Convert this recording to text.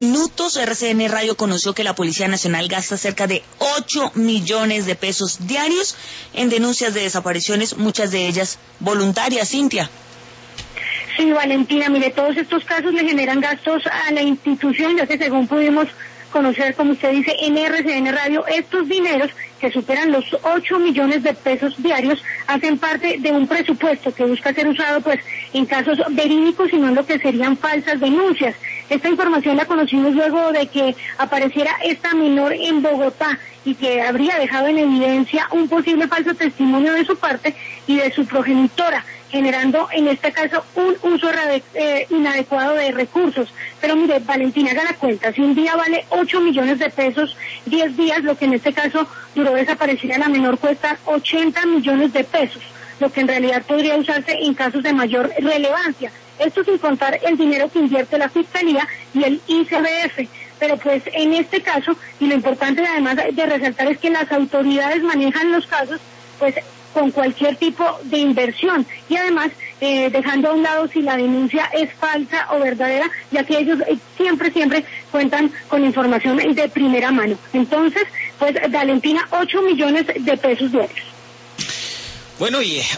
Minutos, RCN Radio conoció que la Policía Nacional gasta cerca de 8 millones de pesos diarios en denuncias de desapariciones, muchas de ellas voluntarias. Cintia. Sí, Valentina, mire, todos estos casos le generan gastos a la institución, ya que según pudimos conocer, como usted dice, en RCN Radio, estos dineros que superan los 8 millones de pesos diarios hacen parte de un presupuesto que busca ser usado pues en casos verídicos y no en lo que serían falsas denuncias. Esta información la conocimos luego de que apareciera esta menor en Bogotá y que habría dejado en evidencia un posible falso testimonio de su parte y de su progenitora, generando en este caso un uso inadecuado de recursos. Pero mire, Valentina, haga la cuenta, si un día vale 8 millones de pesos, 10 días, lo que en este caso duró desaparecida la menor, cuesta 80 millones de pesos, lo que en realidad podría usarse en casos de mayor relevancia. Esto sin contar el dinero que invierte la Fiscalía y el ICBF. Pero pues en este caso, y lo importante además de resaltar es que las autoridades manejan los casos pues con cualquier tipo de inversión y además dejando a un lado si la denuncia es falsa o verdadera, ya que ellos siempre cuentan con información de primera mano. Entonces, pues Valentina, 8 millones de pesos diarios. Bueno, y